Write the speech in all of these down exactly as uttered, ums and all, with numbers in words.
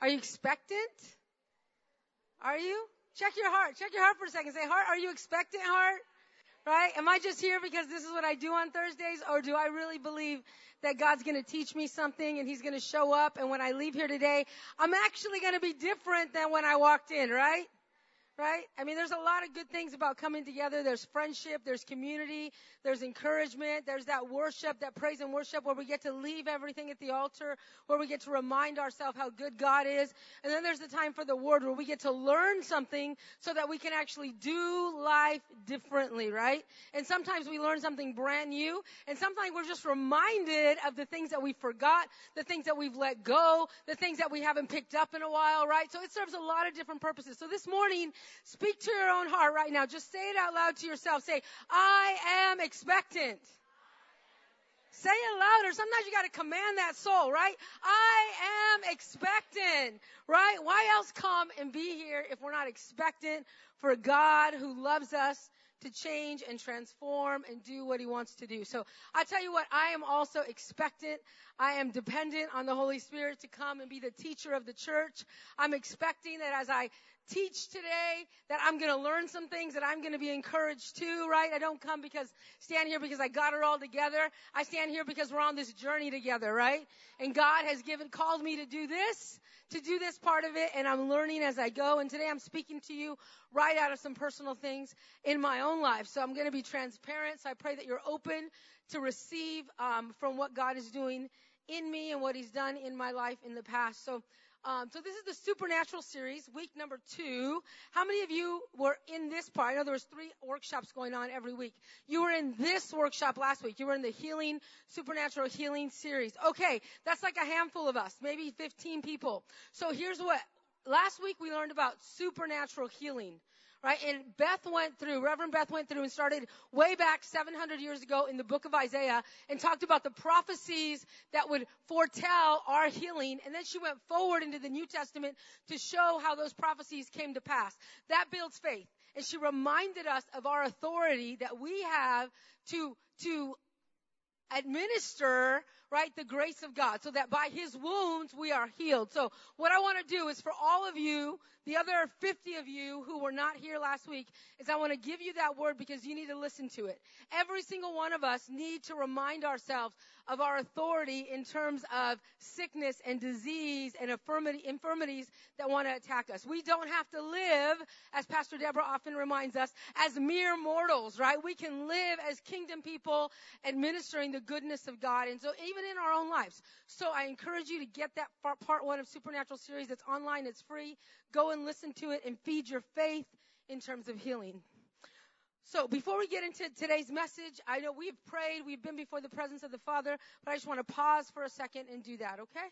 you expectant? Are you? Check your heart. Check your heart for a second. Say, heart, are you expectant, heart? Right? Am I just here because this is what I do on Thursdays, or do I really believe that God's going to teach me something and He's going to show up, and when I leave here today, I'm actually going to be different than when I walked in, right? Right? I mean, there's a lot of good things about coming together. There's friendship, there's community, there's encouragement, there's that worship, that praise and worship where we get to leave everything at the altar, where we get to remind ourselves how good God is. And then there's the time for the Word where we get to learn something so that we can actually do life differently, right? And sometimes we learn something brand new, and sometimes we're just reminded of the things that we forgot, the things that we've let go, the things that we haven't picked up in a while, right? So it serves a lot of different purposes. So this morning, speak to your own heart right now. Just say it out loud to yourself. Say, I am expectant. Say it louder. Sometimes you got to command that soul, right? I am expectant, right? Why else come and be here if we're not expectant for a God who loves us to change and transform and do what He wants to do? So I tell you what, I am also expectant. I am dependent on the Holy Spirit to come and be the teacher of the church. I'm expecting that as I teach today, that I'm going to learn some things, that I'm going to be encouraged too, right? I don't come because, stand here because I got it all together. I stand here because we're on this journey together, right? And God has given, called me to do this, to do this part of it, and I'm learning as I go. And today I'm speaking to you right out of some personal things in my own life. So I'm going to be transparent. So I pray that you're open to receive um, from what God is doing in me and what He's done in my life in the past. So Um, so this is the Supernatural series, week number two. How many of you were in this part? I know there was three workshops going on every week. You were in this workshop last week. You were in the healing, Supernatural healing series. Okay, that's like a handful of us, maybe fifteen people. So here's what. Last week we learned about supernatural healing. Right? And Beth went through, Reverend Beth went through and started way back seven hundred years ago in the book of Isaiah and talked about the prophecies that would foretell our healing. And then she went forward into the New Testament to show how those prophecies came to pass. That builds faith. And she reminded us of our authority that we have to, to administer, right, the grace of God, so that by His wounds we are healed. So what I want to do is for all of you, the other fifty of you who were not here last week, is I want to give you that word because you need to listen to it. Every single one of us need to remind ourselves of our authority in terms of sickness and disease and infirmity, infirmities that want to attack us. We don't have to live, as Pastor Deborah often reminds us, as mere mortals, right? We can live as kingdom people administering the goodness of God. And so even in our own lives. So I encourage you to get that part one of Supernatural series. It's online. It's free. Go and listen to it and feed your faith in terms of healing. So before we get into today's message, I know we've prayed. We've been before the presence of the Father. But I just want to pause for a second and do that, okay?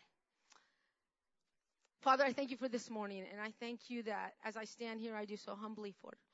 Father, I thank you for this morning. And I thank you that as I stand here, I do so humbly for it.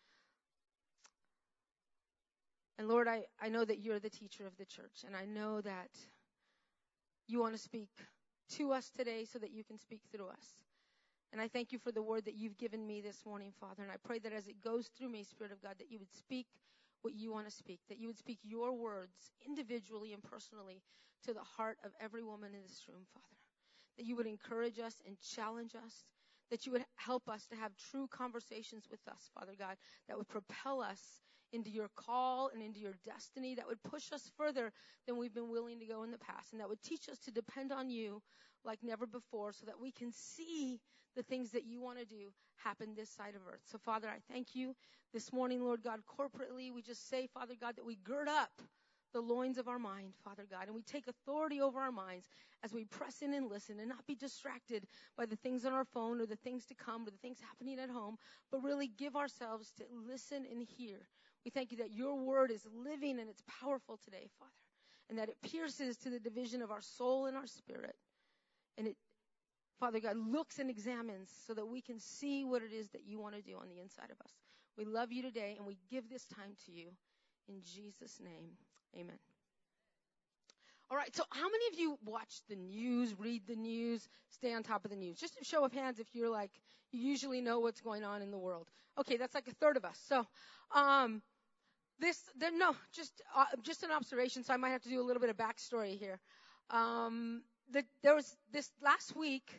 And Lord, I, I know that you're the teacher of the church. And I know that you want to speak to us today so that you can speak through us. And I thank you for the word that you've given me this morning, Father. And I pray that as it goes through me, Spirit of God, that you would speak what you want to speak, that you would speak your words individually and personally to the heart of every woman in this room, Father. That you would encourage us and challenge us, that you would help us to have true conversations with us, Father God, that would propel us into your call and into your destiny, that would push us further than we've been willing to go in the past, and that would teach us to depend on you like never before so that we can see the things that you want to do happen this side of earth. So, Father, I thank you this morning, Lord God, corporately. We just say, Father God, that we gird up the loins of our mind, Father God, and we take authority over our minds as we press in and listen and not be distracted by the things on our phone or the things to come or the things happening at home, but really give ourselves to listen and hear. We thank you that your word is living and it's powerful today, Father, and that it pierces to the division of our soul and our spirit. And it, Father God, looks and examines so that we can see what it is that you want to do on the inside of us. We love you today, and we give this time to you. In Jesus' name, amen. All right, so how many of you watch the news, read the news, stay on top of the news? Just a show of hands if you're like, you usually know what's going on in the world. Okay, that's like a third of us. So, um, this, there, no, just, uh, just an observation, so I might have to do a little bit of backstory here. Um, the, there was this last week,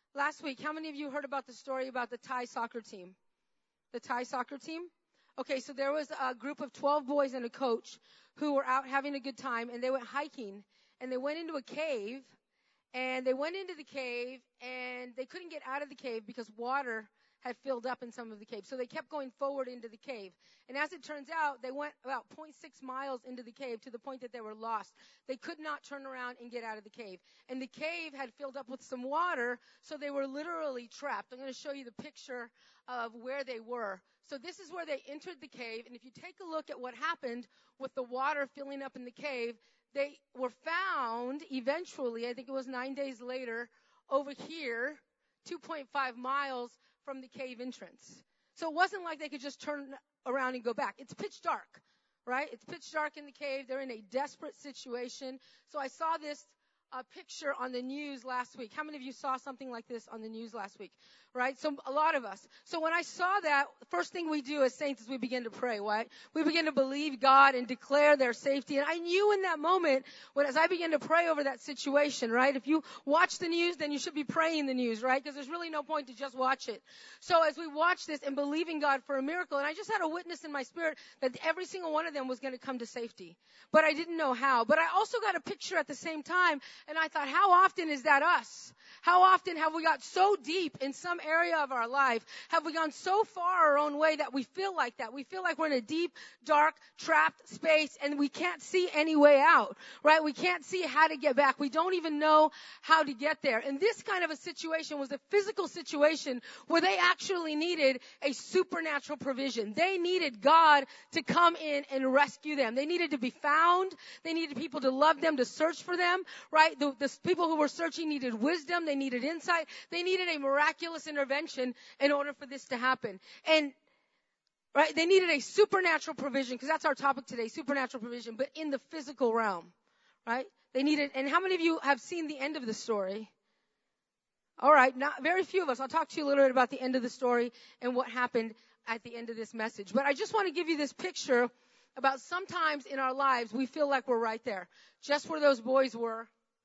last week, how many of you heard about the story about the Thai soccer team? The Thai soccer team? Okay, so there was a group of twelve boys and a coach who were out having a good time, and they went hiking, and they went into a cave, and they went into the cave, and they couldn't get out of the cave because water had filled up in some of the cave. So they kept going forward into the cave. And as it turns out, they went about zero point six miles into the cave to the point that they were lost. They could not turn around and get out of the cave. And the cave had filled up with some water, so they were literally trapped. I'm going to show you the picture of where they were. So this is where they entered the cave. And if you take a look at what happened with the water filling up in the cave, they were found eventually, I think it was nine days later, over here, two point five miles from the cave entrance. So it wasn't like they could just turn around and go back. It's pitch dark, right? It's pitch dark in the cave. They're in a desperate situation. So I saw this uh, picture on the news last week. How many of you saw something like this on the news last week? Right? So a lot of us. So when I saw that, first thing we do as saints is we begin to pray, right? We begin to believe God and declare their safety. And I knew in that moment, when as I began to pray over that situation, right? If you watch the news, then you should be praying the news, right? Because there's really no point to just watch it. So as we watched this and believing God for a miracle, and I just had a witness in my spirit that every single one of them was going to come to safety. But I didn't know how. But I also got a picture at the same time, and I thought, how often is that us? How often have we got so deep in some area of our life? Have we gone so far our own way that we feel like that? We feel like we're in a deep, dark, trapped space and we can't see any way out, right? We can't see how to get back. We don't even know how to get there. And this kind of a situation was a physical situation where they actually needed a supernatural provision. They needed God to come in and rescue them. They needed to be found. They needed people to love them, to search for them, right? The, the people who were searching needed wisdom. They needed insight. They needed a miraculous intervention in order for this to happen. And, right, they needed a supernatural provision, because that's our topic today, supernatural provision, but in the physical realm, right? They needed, and how many of you have seen the end of the story? All right, not very few of us. I'll talk to you a little bit about the end of the story and what happened at the end of this message. But I just want to give you this picture about sometimes in our lives we feel like we're right there, just where those boys were,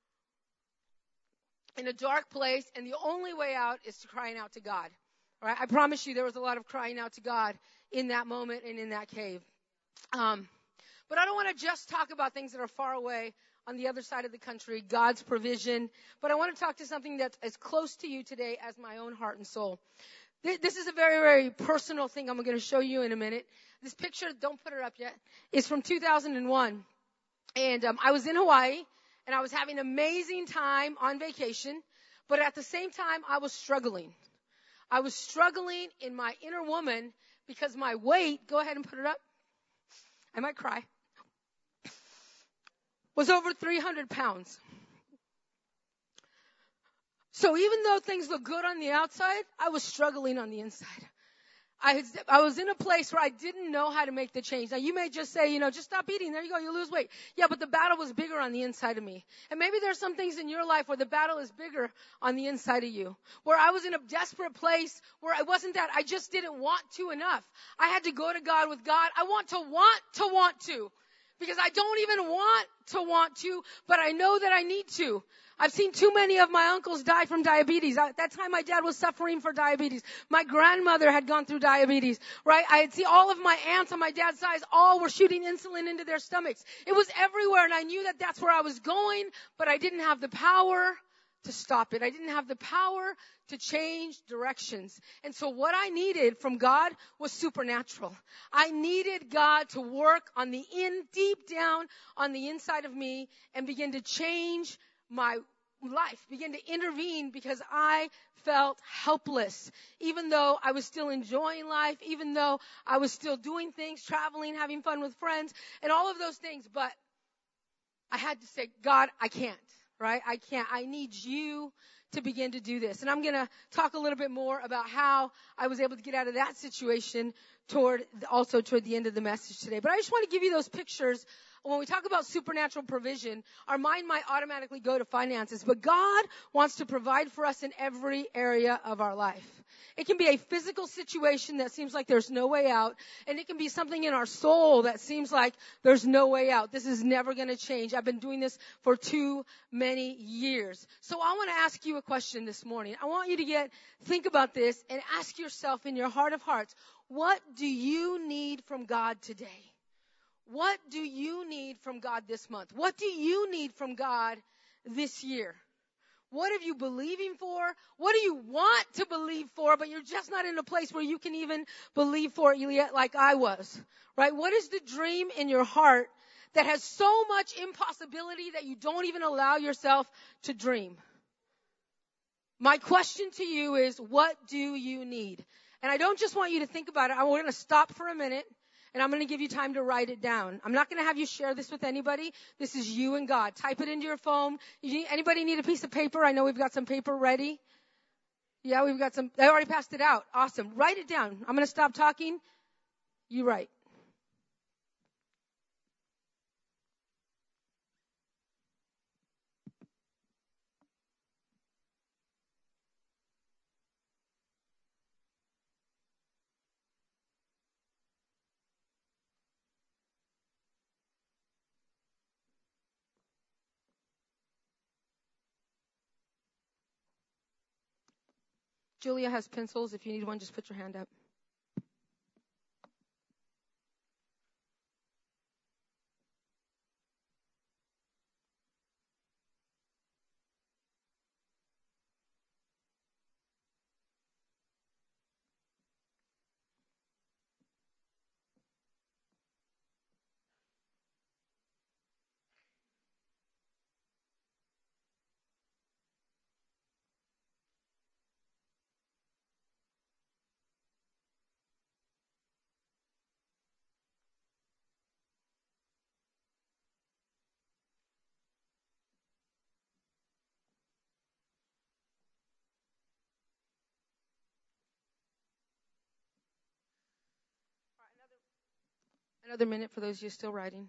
in a dark place, and the only way out is to crying out to God. All right, I promise you there was a lot of crying out to God in that moment and in that cave. Um, but I don't want to just talk about things that are far away on the other side of the country, God's provision. But I want to talk to something that's as close to you today as my own heart and soul. This is a very, very personal thing I'm going to show you in a minute. This picture, don't put it up yet, is from two thousand one. And um, I was in Hawaii. And I was having an amazing time on vacation, but at the same time, I was struggling. I was struggling in my inner woman because my weight, go ahead and put it up. I might cry. Was over three hundred pounds. So even though things look good on the outside, I was struggling on the inside. I, had, I was in a place where I didn't know how to make the change. Now, you may just say, you know, just stop eating. There you go. You lose weight. Yeah, but the battle was bigger on the inside of me. And maybe there's some things in your life where the battle is bigger on the inside of you. Where I was in a desperate place where it wasn't that I just didn't want to enough. I had to go to God with God. I want to want to want to. Because I don't even want to want to, but I know that I need to. I've seen too many of my uncles die from diabetes. At that time, my dad was suffering for diabetes. My grandmother had gone through diabetes, right? I had seen all of my aunts on my dad's side, all were shooting insulin into their stomachs. It was everywhere, and I knew that that's where I was going, but I didn't have the power to stop it. I didn't have the power to change directions. And so what I needed from God was supernatural. I needed God to work on the in, deep down on the inside of me and begin to change my life, begin to intervene, because I felt helpless. Even though I was still enjoying life, even though I was still doing things, traveling, having fun with friends, and all of those things, but I had to say, God, I can't, right? I can't. I need you to begin to do this. And I'm going to talk a little bit more about how I was able to get out of that situation toward, also toward the end of the message today. But I just want to give you those pictures when we talk about supernatural provision, our mind might automatically go to finances, but God wants to provide for us in every area of our life. It can be a physical situation that seems like there's no way out, and it can be something in our soul that seems like there's no way out. This is never going to change. I've been doing this for too many years. So I want to ask you a question this morning. I want you to get, think about this and ask yourself in your heart of hearts, what do you need from God today? What do you need from God this month? What do you need from God this year? What are you believing for? What do you want to believe for, but you're just not in a place where you can even believe for it yet like I was, right? What is the dream in your heart that has so much impossibility that you don't even allow yourself to dream? My question to you is, what do you need? And I don't just want you to think about it. We're going to stop for a minute. And I'm going to give you time to write it down. I'm not going to have you share this with anybody. This is you and God. Type it into your phone. You, anybody need a piece of paper? I know we've got some paper ready. Yeah, we've got some. I already passed it out. Awesome. Write it down. I'm going to stop talking. You write. Julia has pencils. If you need one, just put your hand up. Another minute for those of you still writing.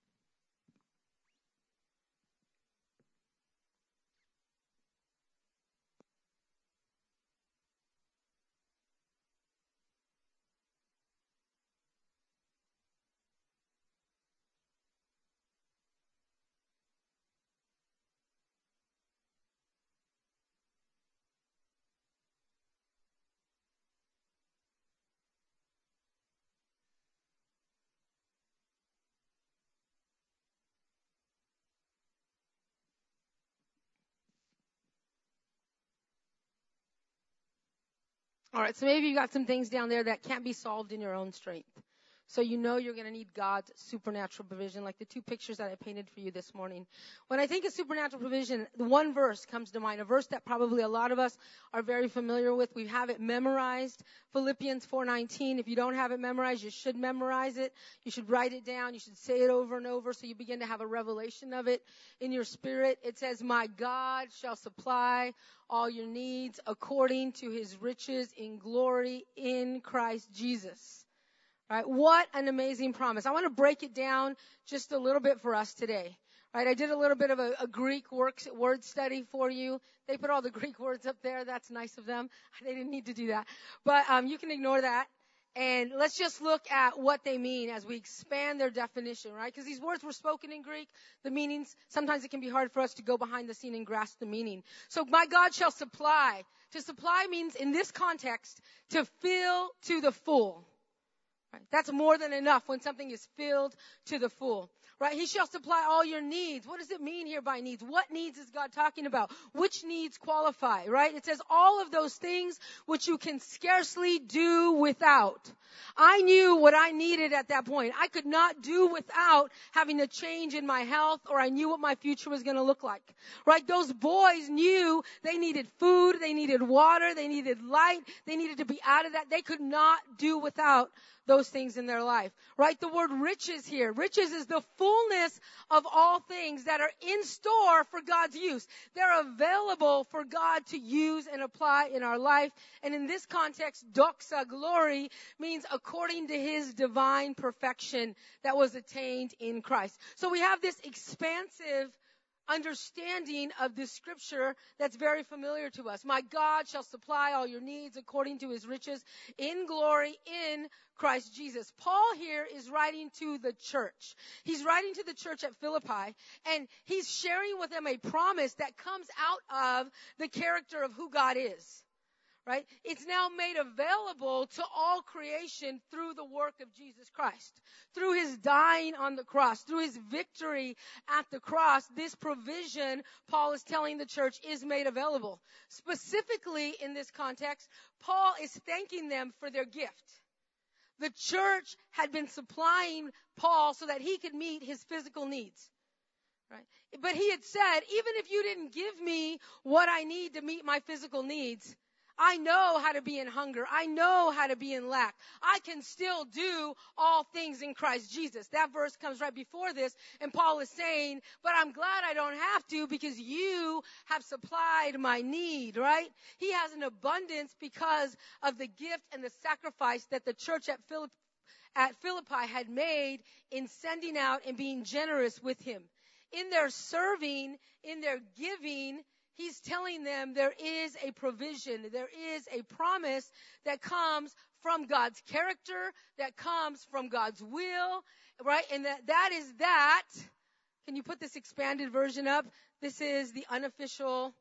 All right, so maybe you've got some things down there that can't be solved in your own strength. So you know you're going to need God's supernatural provision, like the two pictures that I painted for you this morning. When I think of supernatural provision, the one verse comes to mind, a verse that probably a lot of us are very familiar with. We have it memorized, Philippians four nineteen. If you don't have it memorized, you should memorize it. You should write it down. You should say it over and over so you begin to have a revelation of it in your spirit. It says, "My God shall supply all your needs according to his riches in glory in Christ Jesus." Right? What an amazing promise. I want to break it down just a little bit for us today. Right? I did a little bit of a, a Greek works, word study for you. They put all the Greek words up there. That's nice of them. They didn't need to do that. But um, you can ignore that. And let's just look at what they mean as we expand their definition, right? Because these words were spoken in Greek. The meanings, sometimes it can be hard for us to go behind the scene and grasp the meaning. So, my God shall supply. To supply means, in this context, to fill to the full. Right? That's more than enough when something is filled to the full. Right? He shall supply all your needs. What does it mean here by needs? What needs is God talking about? Which needs qualify? Right? It says all of those things which you can scarcely do without. I knew what I needed at that point. I could not do without having a change in my health, or I knew what my future was going to look like. Right? Those boys knew they needed food, they needed water, they needed light, they needed to be out of that. They could not do without those things in their life, right? The word riches here. Riches is the fullness of all things that are in store for God's use. They're available for God to use and apply in our life. And in this context, doxa, glory, means according to his divine perfection that was attained in Christ. So we have this expansive understanding of this scripture that's very familiar to us. My God shall supply all your needs according to his riches in glory in Christ Jesus. Paul here is writing to the church. He's writing to the church at Philippi, and he's sharing with them a promise that comes out of the character of who God is. Right? It's now made available to all creation through the work of Jesus Christ. Through his dying on the cross, through his victory at the cross, this provision, Paul is telling the church, is made available. Specifically in this context, Paul is thanking them for their gift. The church had been supplying Paul so that he could meet his physical needs. Right? But he had said, even if you didn't give me what I need to meet my physical needs, I know how to be in hunger. I know how to be in lack. I can still do all things in Christ Jesus. That verse comes right before this, and Paul is saying, but I'm glad I don't have to because you have supplied my need, right? He has an abundance because of the gift and the sacrifice that the church at Philippi, at Philippi had made in sending out and being generous with him. In their serving, in their giving, he's telling them there is a provision, there is a promise that comes from God's character, that comes from God's will, right? And that, that is that. Can you put this expanded version up? This is the unofficial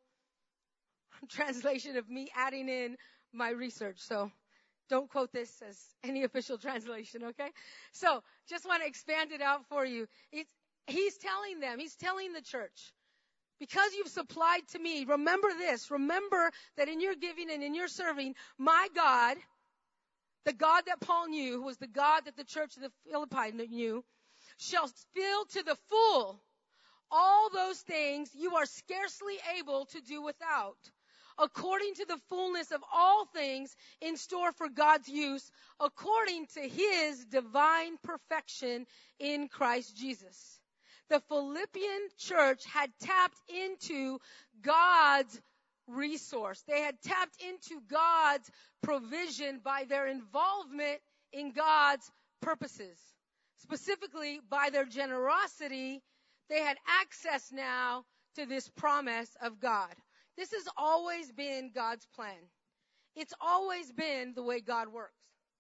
translation of me adding in my research. So don't quote this as any official translation, okay? So just want to expand it out for you. It's, he's telling them, he's telling the church, because you've supplied to me, remember this. Remember that in your giving and in your serving, my God, the God that Paul knew, who was the God that the church of the Philippi knew, shall fill to the full all those things you are scarcely able to do without, according to the fullness of all things in store for God's use, according to his divine perfection in Christ Jesus. The Philippian church had tapped into God's resource. They had tapped into God's provision by their involvement in God's purposes. Specifically, by their generosity, they had access now to this promise of God. This has always been God's plan. It's always been the way God works.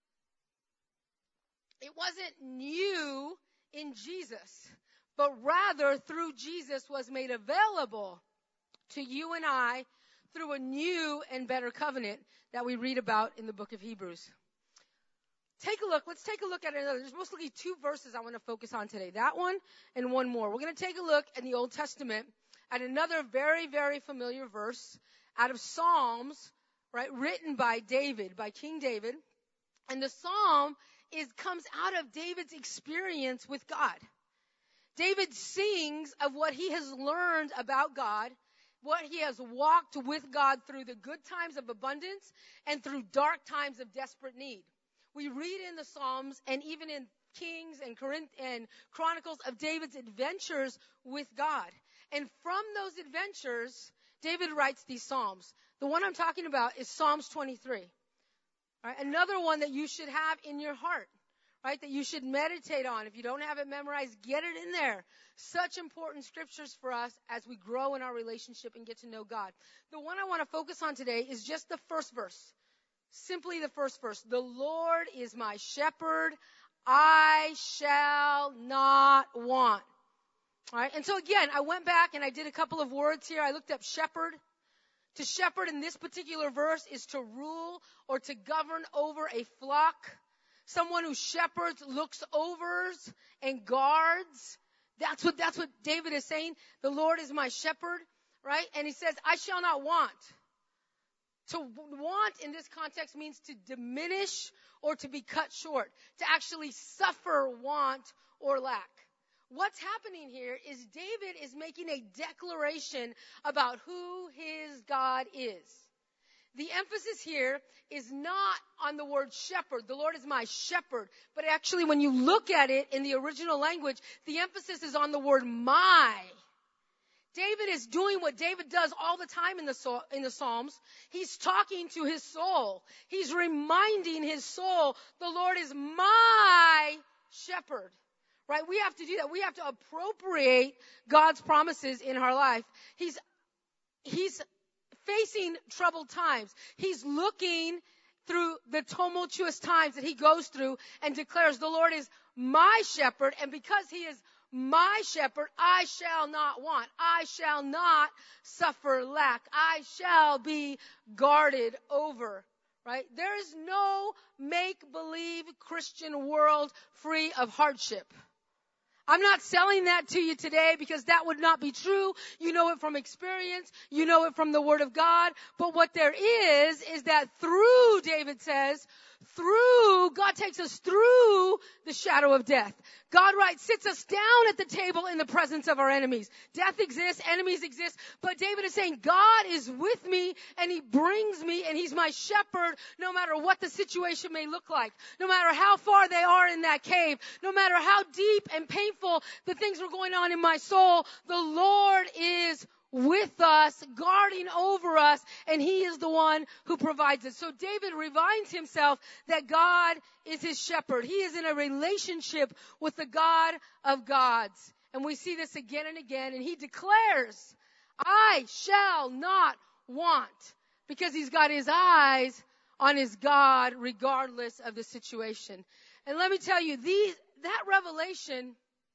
It wasn't new in Jesus, but rather through Jesus was made available to you and I through a new and better covenant that we read about in the book of Hebrews. Take a look. Let's take a look at another. There's mostly two verses I want to focus on today. That one and one more. We're going to take a look in the Old Testament at another very, very familiar verse out of Psalms, right, written by David, by King David. And the psalm is comes out of David's experience with God. David sings of what he has learned about God, what he has walked with God through the good times of abundance and through dark times of desperate need. We read in the Psalms and even in Kings and Corinth and Chronicles of David's adventures with God. And from those adventures, David writes these Psalms. The one I'm talking about is Psalms twenty-three. Right? Another one that you should have in your heart. Right, that you should meditate on. If you don't have it memorized, get it in there. Such important scriptures for us as we grow in our relationship and get to know God. The one I want to focus on today is just the first verse. Simply the first verse. The Lord is my shepherd. I shall not want. All right, and so again, I went back and I did a couple of words here. I looked up shepherd. To shepherd in this particular verse is to rule or to govern over a flock. Someone who shepherds, looks overs, and guards. That's what, that's what David is saying. The Lord is my shepherd, right? And he says, I shall not want. To want in this context means to diminish or to be cut short. To actually suffer want or lack. What's happening here is David is making a declaration about who his God is. the emphasis here is not on the word shepherd. The Lord is my shepherd. But actually, when you look at it in the original language, the emphasis is on the word my. David is doing what David does all the time in the in the Psalms. He's talking to his soul. He's reminding his soul, the Lord is my shepherd. Right? We have to do that. We have to appropriate God's promises in our life. He's he's facing troubled times. He's looking through the tumultuous times that he goes through and declares, the Lord is my shepherd, and because he is my shepherd, I shall not want. I shall not suffer lack. I shall be guarded over. Right? There is no make-believe Christian world free of hardship. I'm not selling that to you today because that would not be true. You know it from experience. You know it from the Word of God. But what there is, is that through, David says, through, God takes us through the shadow of death. God, right, sits us down at the table in the presence of our enemies. Death exists, enemies exist, but David is saying, God is with me and he brings me and he's my shepherd no matter what the situation may look like. No matter how far they are in that cave, no matter how deep and painful the things were going on in my soul, the Lord is with us, guarding over us, and he is the one who provides it. So David reminds himself that God is his shepherd. He is in a relationship with the God of gods. And we see this again and again, and he declares, I shall not want, because he's got his eyes on his God regardless of the situation. And let me tell you, these, that revelation,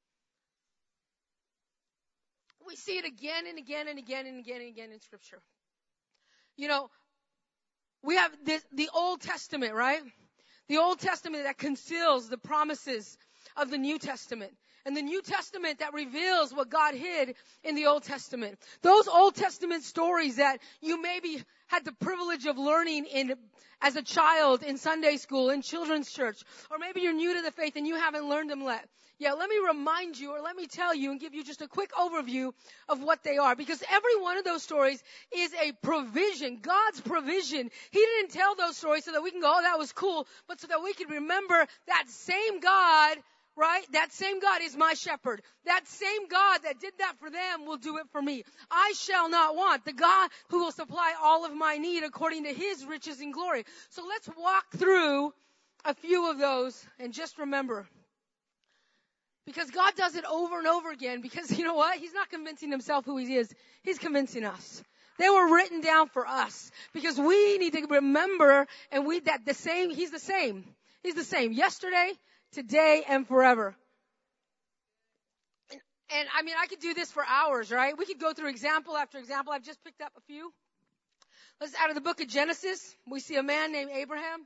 we see it again and again and again and again and again in Scripture. You know, we have this, the Old Testament, right? The Old Testament that conceals the promises of the New Testament. And the New Testament that reveals what God hid in the Old Testament. Those Old Testament stories that you maybe had the privilege of learning in as a child in Sunday school, in children's church. Or maybe you're new to the faith and you haven't learned them yet. Yeah, let me remind you, or let me tell you and give you just a quick overview of what they are. Because every one of those stories is a provision, God's provision. He didn't tell those stories so that we can go, oh, that was cool, but so that we can remember that same God, right? That same God is my shepherd. That same God that did that for them will do it for me. I shall not want. The God who will supply all of my need according to his riches and glory. So let's walk through a few of those and just remember. Because God does it over and over again. Because you know what? He's not convincing himself who he is. He's convincing us. They were written down for us. Because we need to remember and we that the same, he's the same. He's the same. Yesterday, today, and forever. And, and I mean, I could do this for hours, right? We could go through example after example. I've just picked up a few. Let's out of the book of Genesis. We see a man named Abraham.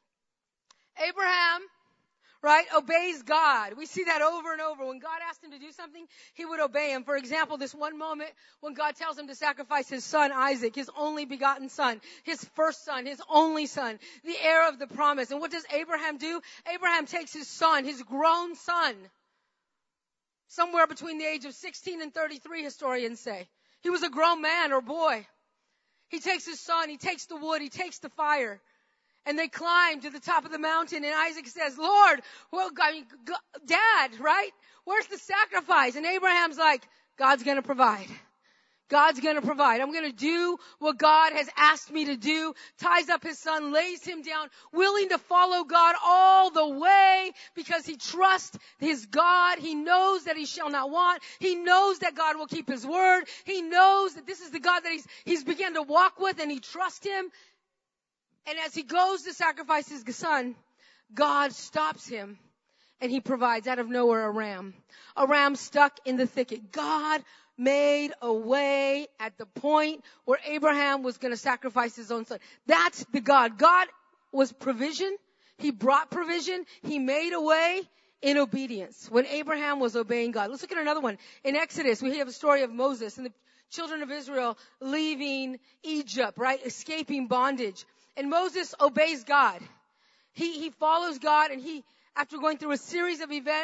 Abraham, right, obeys God. We see that over and over. When God asked him to do something, he would obey him. For example, this one moment when God tells him to sacrifice his son Isaac, his only begotten son, his first son, his only son, the heir of the promise. And what does Abraham do? Abraham takes his son, his grown son, somewhere between the age of sixteen and thirty-three, historians say. He was a grown man or boy. He takes his son, he takes the wood, he takes the fire. And they climb to the top of the mountain, and Isaac says, Lord, well, I mean, Dad, right? Where's the sacrifice? And Abraham's like, God's going to provide. God's going to provide. I'm going to do what God has asked me to do. Ties up his son, lays him down, willing to follow God all the way because he trusts his God. He knows that he shall not want. He knows that God will keep his word. He knows that this is the God that he's, he's begun to walk with, and he trusts him. And as he goes to sacrifice his son, God stops him and he provides out of nowhere a ram. A ram stuck in the thicket. God made a way at the point where Abraham was going to sacrifice his own son. That's the God. God was provision. He brought provision. He made a way in obedience when Abraham was obeying God. Let's look at another one. In Exodus, we have a story of Moses and the children of Israel leaving Egypt, right? Escaping bondage. And Moses obeys God. He, he follows God, and he, after going through a series of events,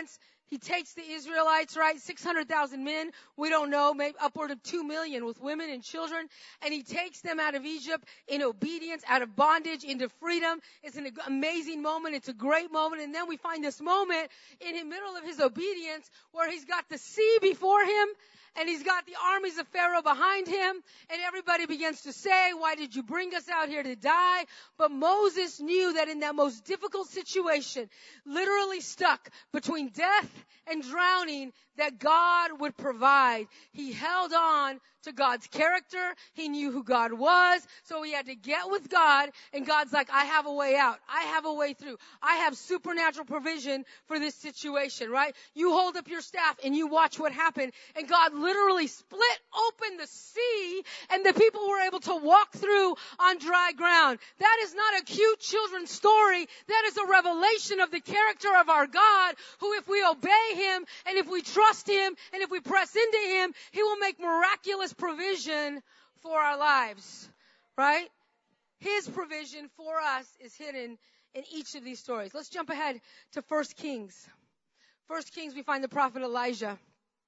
He takes the Israelites, right? six hundred thousand men. We don't know, maybe upward of two million with women and children. And he takes them out of Egypt in obedience, out of bondage into freedom. It's an amazing moment. It's a great moment. And then we find this moment in the middle of his obedience where he's got the sea before him and he's got the armies of Pharaoh behind him. And everybody begins to say, why did you bring us out here to die? But Moses knew that in that most difficult situation, literally stuck between death and drowning, that God would provide. He held on to God's character. He knew who God was. So he had to get with God. And God's like, I have a way out. I have a way through. I have supernatural provision for this situation, right? You hold up your staff and you watch what happened. And God literally split open the sea and the people were able to walk through on dry ground. That is not a cute children's story. That is a revelation of the character of our God, who if we obey him and if we trust him and if we press into him, he will make miraculous provision for our lives, right? His provision for us is hidden in each of these stories. Let's jump ahead to First Kings. First Kings, we find the prophet Elijah.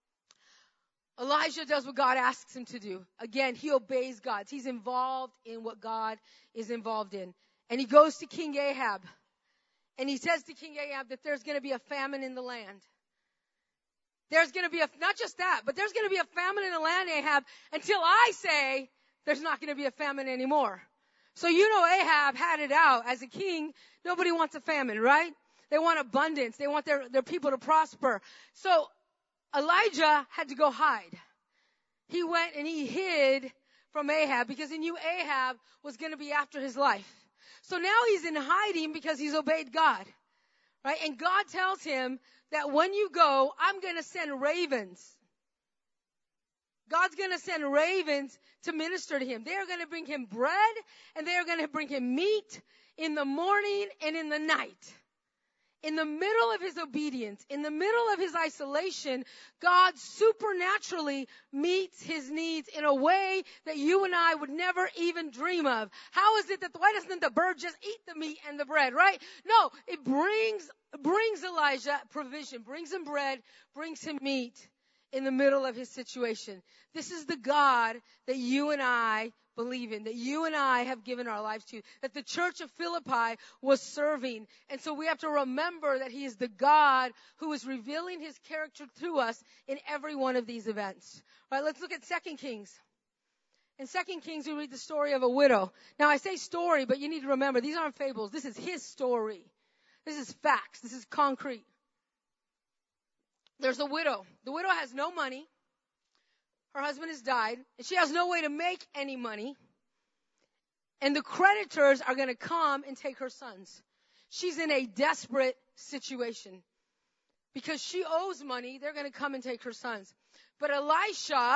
Elijah does what God asks him to do. Again, he obeys God. He's involved in what God is involved in. And he goes to King Ahab. And he says to King Ahab that there's going to be a famine in the land. There's going to be a, not just that, but there's going to be a famine in the land, Ahab, until I say there's not going to be a famine anymore. So you know Ahab had it out. As a king, nobody wants a famine, right? They want abundance. They want their, their people to prosper. So Elijah had to go hide. He went and he hid from Ahab because he knew Ahab was going to be after his life. So now he's in hiding because he's obeyed God, right? And God tells him that when you go, I'm going to send ravens. God's going to send ravens to minister to him. They are going to bring him bread and they are going to bring him meat in the morning and in the night. In the middle of his obedience, in the middle of his isolation, God supernaturally meets his needs in a way that you and I would never even dream of. How is it that, why doesn't the bird just eat the meat and the bread, right? No, it brings, brings Elijah provision, brings him bread, brings him meat in the middle of his situation. This is the God that you and I believe in, that you and I have given our lives to, that the church of Philippi was serving. And so we have to remember that he is the God who is revealing his character through us in every one of these events. All right, let's look at Second Kings. In Second Kings, we read the story of a widow. Now, I say story, but you need to remember, these aren't fables. This is his story. This is facts. This is concrete. There's a widow. The widow has no money. Her husband has died, and she has no way to make any money. And the creditors are going to come and take her sons. She's in a desperate situation. Because she owes money, they're going to come and take her sons. But Elisha,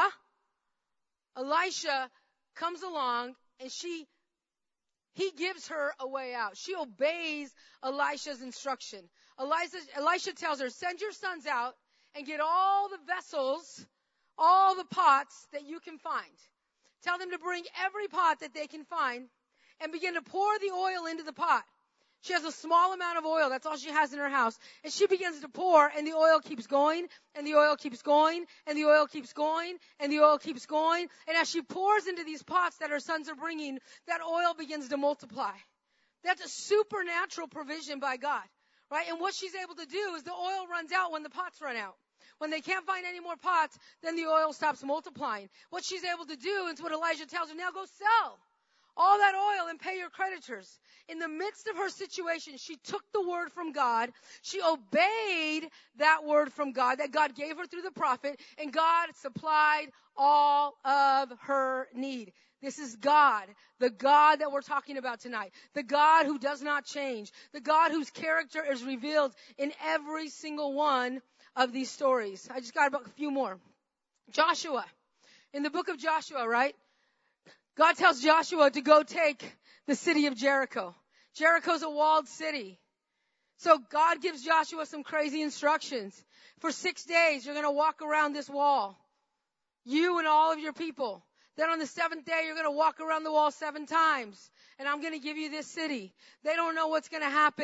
Elisha comes along, and she, he gives her a way out. She obeys Elisha's instruction. Elisha, Elisha tells her, send your sons out and get all the vessels, all the pots that you can find. Tell them to bring every pot that they can find and begin to pour the oil into the pot. She has a small amount of oil. That's all she has in her house. And she begins to pour, and the oil keeps going, and the oil keeps going, and the oil keeps going, and the oil keeps going. And as she pours into these pots that her sons are bringing, that oil begins to multiply. That's a supernatural provision by God, right? And what she's able to do is the oil runs out when the pots run out. When they can't find any more pots, then the oil stops multiplying. What she's able to do is what Elijah tells her, now go sell all that oil and pay your creditors. In the midst of her situation, she took the word from God. She obeyed that word from God that God gave her through the prophet, and God supplied all of her need. This is God, the God that we're talking about tonight, the God who does not change, the God whose character is revealed in every single one of these stories. I just got about a few more. Joshua. In the book of Joshua, right? God tells Joshua to go take the city of Jericho. Jericho's a walled city. So God gives Joshua some crazy instructions. For six days, you're going to walk around this wall. You and all of your people. Then on the seventh day, you're going to walk around the wall seven times. And I'm going to give you this city. They don't know what's going to happen.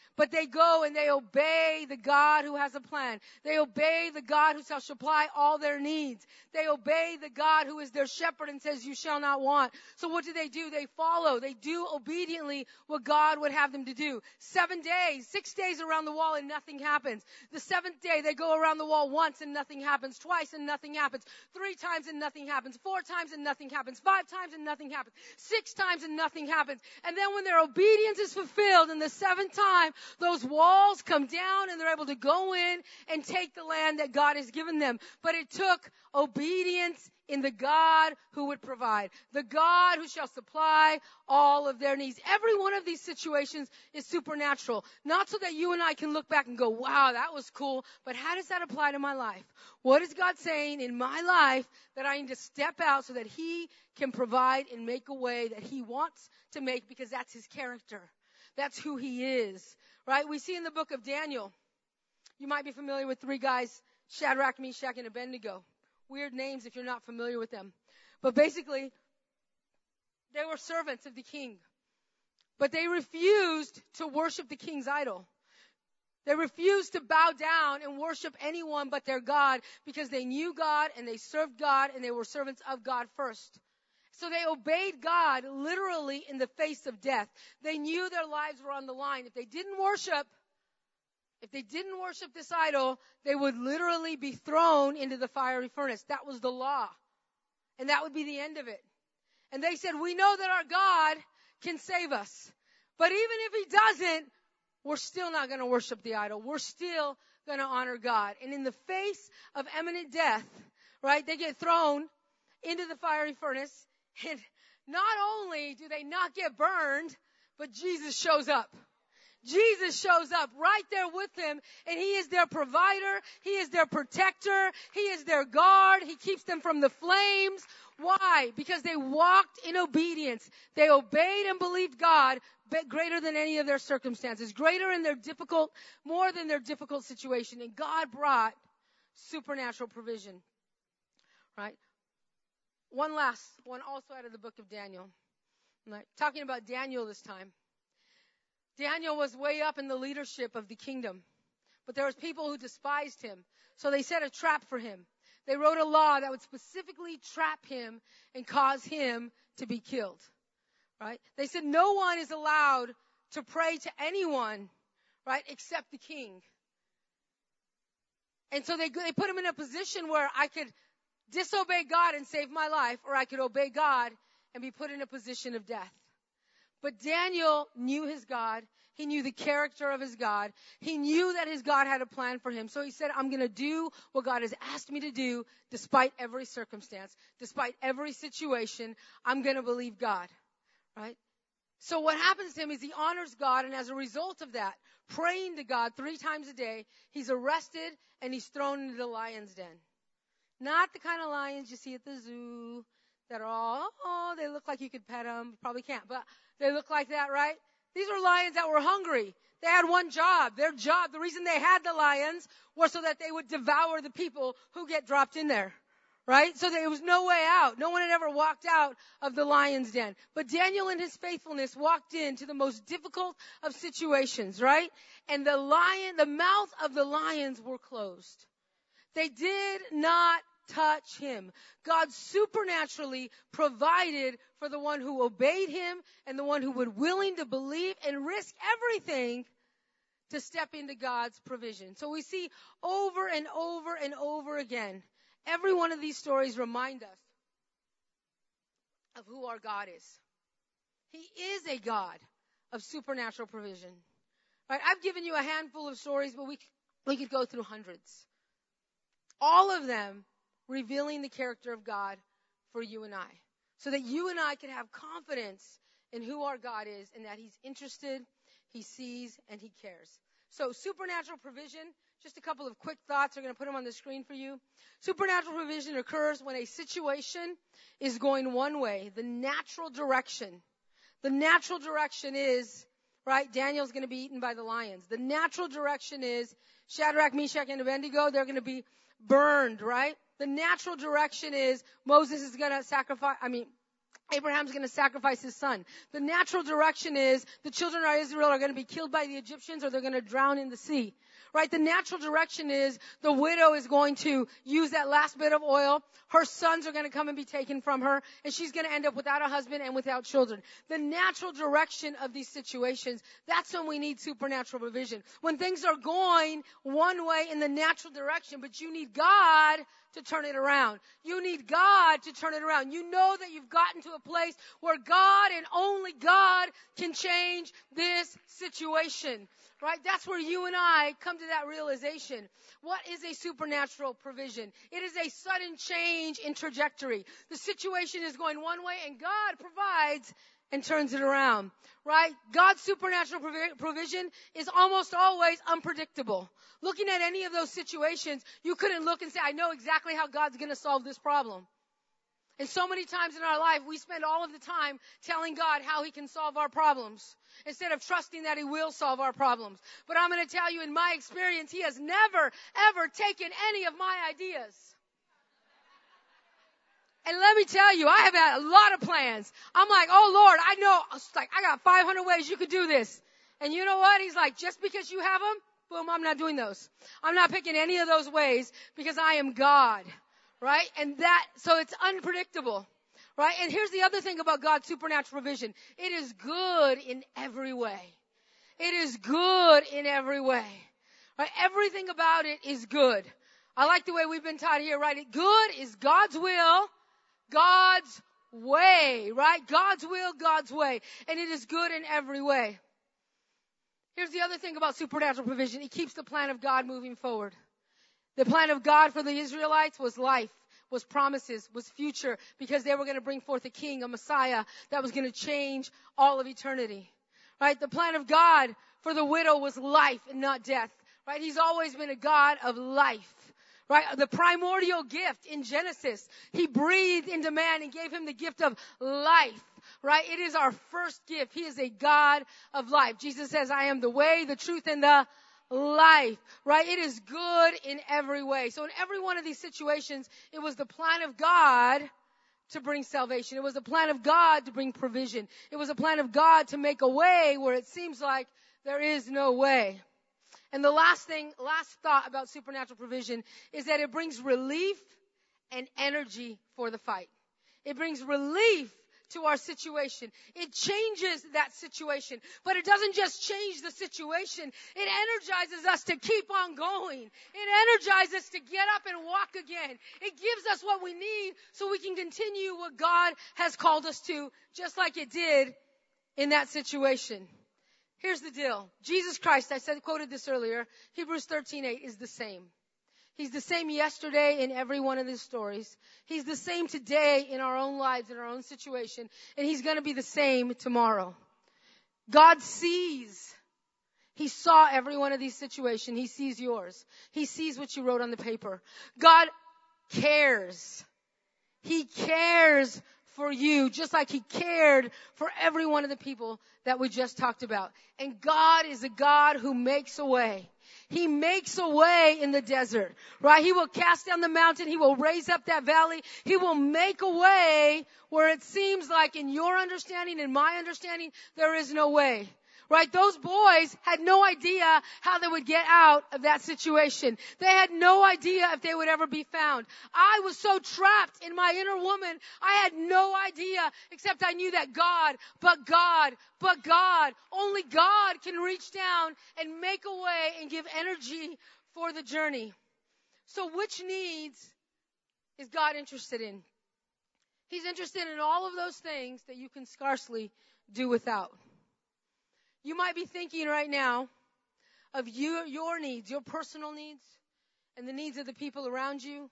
But they go and they obey the God who has a plan. They obey the God who shall supply all their needs. They obey the God who is their shepherd and says, you shall not want. So what do they do? They follow. They do obediently what God would have them to do. Seven days, six days around the wall and nothing happens. The seventh day, they go around the wall once and nothing happens. Twice and nothing happens. Three times and nothing happens. Four times and nothing happens. Five times and nothing happens. Six times and nothing happens. And then when their obedience is fulfilled in the seventh time, those walls come down and they're able to go in and take the land that God has given them. But it took obedience in the God who would provide, the God who shall supply all of their needs. Every one of these situations is supernatural, not so that you and I can look back and go, wow, that was cool, but how does that apply to my life? What is God saying in my life that I need to step out so that he can provide and make a way that he wants to make, because that's his character. That's who he is, right? We see in the book of Daniel, you might be familiar with three guys, Shadrach, Meshach, and Abednego. Weird names if you're not familiar with them. But basically, they were servants of the king. But they refused to worship the king's idol. They refused to bow down and worship anyone but their God, because they knew God and they served God and they were servants of God first. So they obeyed God literally in the face of death. They knew their lives were on the line. If they didn't worship, If they didn't worship this idol, they would literally be thrown into the fiery furnace. That was the law. And that would be the end of it. And they said, we know that our God can save us. But even if he doesn't, we're still not going to worship the idol. We're still going to honor God. And in the face of imminent death, right, they get thrown into the fiery furnace. And not only do they not get burned, but Jesus shows up. Jesus shows up right there with them, and he is their provider. He is their protector. He is their guard. He keeps them from the flames. Why? Because they walked in obedience. They obeyed and believed God greater than any of their circumstances, greater in their difficult, more than their difficult situation. And God brought supernatural provision. Right? One last one, also out of the book of Daniel. Right? Talking about Daniel this time. Daniel was way up in the leadership of the kingdom. But there was people who despised him. So they set a trap for him. They wrote a law that would specifically trap him and cause him to be killed. Right? They said no one is allowed to pray to anyone, right, except the king. And so they, they put him in a position where I could disobey God and save my life, or I could obey God and be put in a position of death. But Daniel knew his God. He knew the character of his God. He knew that his God had a plan for him. So he said, I'm going to do what God has asked me to do despite every circumstance, despite every situation. I'm going to believe God, right? So what happens to him is he honors God, and as a result of that, praying to God three times a day, he's arrested and he's thrown into the lion's den. Not the kind of lions you see at the zoo that are all, oh, they look like you could pet them. Probably can't, but they look like that, right? These were lions that were hungry. They had one job. Their job, the reason they had the lions was so that they would devour the people who get dropped in there, right? So there was no way out. No one had ever walked out of the lion's den. But Daniel in his faithfulness walked into the most difficult of situations, right? And the lion, the mouth of the lions were closed. They did not touch him. God supernaturally provided for the one who obeyed him and the one who would willing to believe and risk everything to step into God's provision. So we see over and over and over again, every one of these stories remind us of who our God is. He is a God of supernatural provision. Right? I've given you a handful of stories, but we we could go through hundreds. All of them revealing the character of God for you and I, so that you and I can have confidence in who our God is and that he's interested, he sees, and he cares. So supernatural provision, just a couple of quick thoughts. I'm going to put them on the screen for you. Supernatural provision occurs when a situation is going one way, the natural direction. The natural direction is, right, Daniel's going to be eaten by the lions. The natural direction is Shadrach, Meshach, and Abednego, they're going to be burned, right? The natural direction is Moses is going to sacrifice, I mean, Abraham's going to sacrifice his son. The natural direction is the children of Israel are going to be killed by the Egyptians or they're going to drown in the sea. Right? The natural direction is the widow is going to use that last bit of oil. Her sons are going to come and be taken from her, and she's going to end up without a husband and without children. The natural direction of these situations, that's when we need supernatural provision. When things are going one way in the natural direction, but you need God to turn it around. You need God to turn it around. You know that you've gotten to a place where God and only God can change this situation. Right? That's where you and I come to that realization. What is a supernatural provision? It is a sudden change in trajectory. The situation is going one way and God provides and turns it around. Right? God's supernatural provision is almost always unpredictable. Looking at any of those situations, you couldn't look and say, I know exactly how God's going to solve this problem. And so many times in our life, we spend all of the time telling God how he can solve our problems instead of trusting that he will solve our problems. But I'm going to tell you, in my experience, he has never, ever taken any of my ideas. And let me tell you, I have had a lot of plans. I'm like, oh, Lord, I know, like, I got five hundred ways you could do this. And you know what? He's like, just because you have them, boom, I'm not doing those. I'm not picking any of those ways because I am God. Right? And that, so it's unpredictable. Right? And here's the other thing about God's supernatural provision. It is good in every way. It is good in every way. Right? Everything about it is good. I like the way we've been taught here, right? Good is God's will, God's way, right? God's will, God's way. And it is good in every way. Here's the other thing about supernatural provision. It keeps the plan of God moving forward. The plan of God for the Israelites was life, was promises, was future, because they were going to bring forth a king, a Messiah that was going to change all of eternity. Right? The plan of God for the widow was life and not death. Right? He's always been a God of life. Right? The primordial gift in Genesis, he breathed into man and gave him the gift of life. Right? It is our first gift. He is a God of life. Jesus says, I am the way, the truth, and the life, right? It is good in every way. So in every one of these situations, it was the plan of God to bring salvation. It was the plan of God to bring provision. It was a plan of God to make a way where it seems like there is no way. And the last thing, last thought about supernatural provision is that it brings relief and energy for the fight. It brings relief to our situation. It changes that situation. But it doesn't just change the situation. It energizes us to keep on going. It energizes us to get up and walk again. It gives us what we need so we can continue what God has called us to, just like it did in that situation. Here's the deal. Jesus Christ, I said, quoted this earlier, Hebrews thirteen eight is the same. He's the same yesterday in every one of these stories. He's the same today in our own lives, in our own situation. And he's going to be the same tomorrow. God sees. He saw every one of these situations. He sees yours. He sees what you wrote on the paper. God cares. He cares for you, just like he cared for every one of the people that we just talked about. And God is a God who makes a way. He makes a way in the desert, right? He will cast down the mountain. He will raise up that valley. He will make a way where it seems like in your understanding, in my understanding, there is no way. Right? Those boys had no idea how they would get out of that situation. They had no idea if they would ever be found. I was so trapped in my inner woman, I had no idea, except I knew that God, but God, but God, only God can reach down and make a way and give energy for the journey. So which needs is God interested in? He's interested in all of those things that you can scarcely do without. You might be thinking right now of you, your needs, your personal needs, and the needs of the people around you.